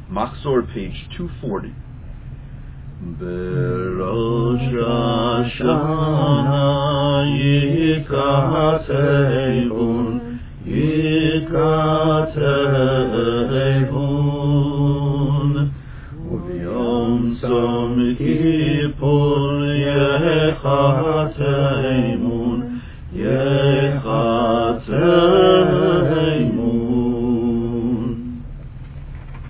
Machzor, page 240. Berosh Hashanah Yikatehun Uvyom Tzom Kippur Yechatehun